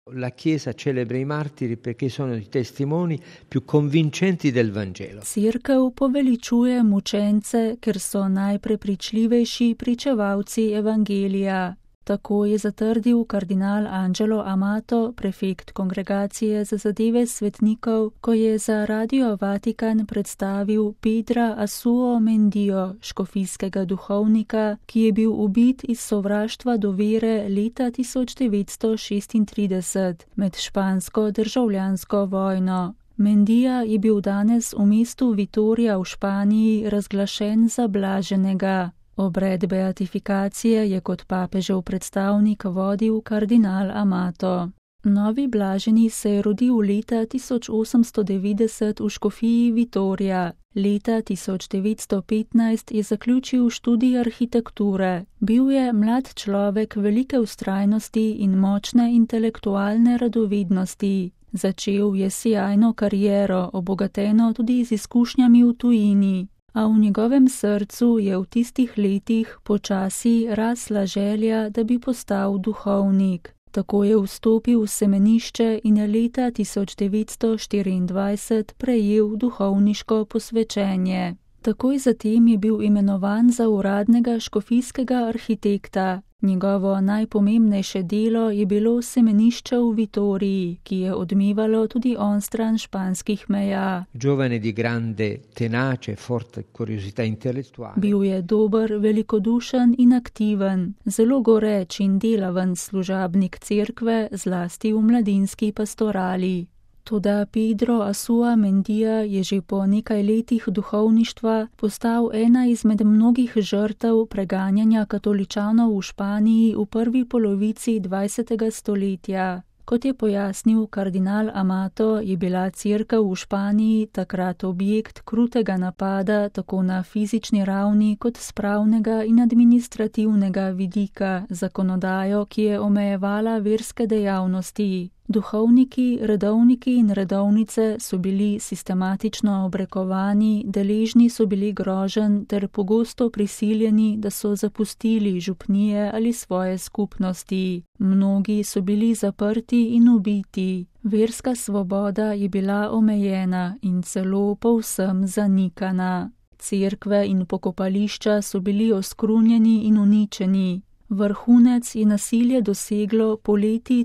La Chiesa celebra i martiri perché sono i testimoni più convincenti del Vangelo. Cerkev poveličuje mučence, ker so najprepričljivejši pričevalci evangelija. Tako je zatrdil kardinal Angelo Amato, prefekt Kongregacije za zadeve svetnikov, ko je za Radio Vatikan predstavil Pedra Asuo Mendio, škofijskega duhovnika, ki je bil ubit iz sovraštva do vere leta 1936 med špansko državljansko vojno. Mendija je bil danes v mestu Vitoria v Španiji razglašen za blaženega. Obred beatifikacije je kot papežev predstavnik vodil kardinal Amato. Novi blaženi se je rodil leta 1890 v škofiji Vitoria. Leta 1915 je zaključil študij arhitekture. Bil je mlad človek velike vztrajnosti in močne intelektualne radovednosti. Začel je sijajno kariero, obogateno tudi z izkušnjami v tujini. A v njegovem srcu je v tistih letih počasi rasla želja, da bi postal duhovnik. Tako je vstopil v semenišče in leta 1924 prejel duhovniško posvečenje. Takoj zatem je bil imenovan za uradnega škofijskega arhitekta. Njegovo najpomembnejše delo je bilo semenišče v Vitoriji, ki je odmevalo tudi onstran španskih meja. Giovane di grande tenace, forte curiosità intellettuale. Bil je dober, velikodušen in aktiven, zelo goreč in delaven služabnik cerkve, zlasti v mladinski pastorali. Toda Pedro Asua Mendija je že po nekaj letih duhovništva postal ena izmed mnogih žrtev preganjanja katoličanov v Španiji v prvi polovici 20. stoletja. Kot je pojasnil kardinal Amato, je bila cerkev v Španiji takrat objekt krutega napada tako na fizični ravni kot s pravnega in administrativnega vidika, zakonodajo, ki je omejevala verske dejavnosti. Duhovniki, redovniki in redovnice so bili sistematično obrekovani, deležni so bili groženj ter pogosto prisiljeni, da so zapustili župnije ali svoje skupnosti. Mnogi so bili zaprti in ubiti. Verska svoboda je bila omejena in celo povsem zanikana. Cerkve in pokopališča so bili oskrunjeni in uničeni. Vrhunec je nasilje doseglo poleti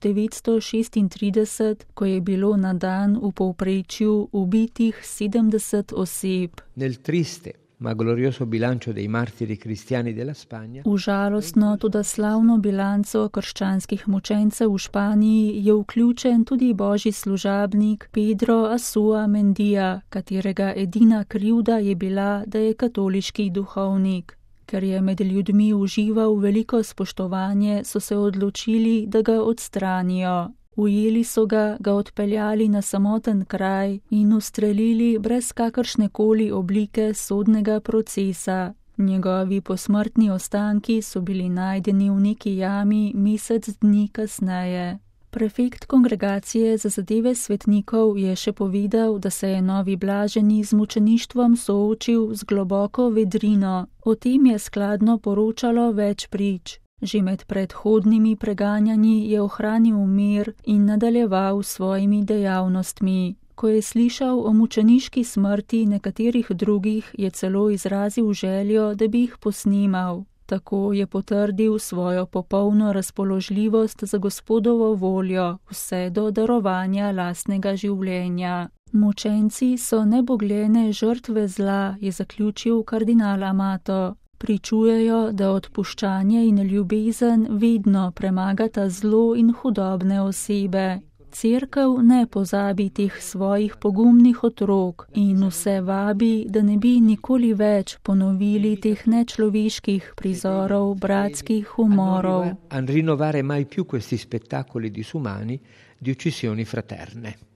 1936, ko je bilo na dan v povprečju ubitih 70 oseb. Nel triste ma glorioso bilancio dei martiri cristiani della Spagna. V žalostno, toda slavno bilanco krščanskih mučencev v Španiji je vključen tudi božji služabnik Pedro Asua Mendija, katerega edina krivda je bila, da je katoliški duhovnik. Ker je med ljudmi užival veliko spoštovanje, so se odločili, da ga odstranijo. Ujeli so ga odpeljali na samoten kraj in ustrelili brez kakršnekoli oblike sodnega procesa. Njegovi posmrtni ostanki so bili najdeni v neki jami mesec dni kasneje. Prefekt Kongregacije za zadeve svetnikov je še povedal, da se je novi blaženi z mučeništvom soočil z globoko vedrino. O tem je skladno poročalo več prič. Že med predhodnimi preganjanji je ohranil mir in nadaljeval svojimi dejavnostmi. Ko je slišal o mučeniški smrti nekaterih drugih, je celo izrazil željo, da bi jih posnemal. Tako je potrdil svojo popolno razpoložljivost za Gospodovo voljo, vse do darovanja lastnega življenja. Mučenci so nebogljene žrtve zla, je zaključil kardinal Amato. Pričujejo, da odpuščanje in ljubezen vedno premagata zlo in hudobne osebe. Cerkev ne pozabi teh svojih pogumnih otrok in vse vabi, da ne bi nikoli več ponovili teh nečloveških prizorov bratskih umorov. A rinnovare mai più questi spettacoli disumani di uccisioni fraterne.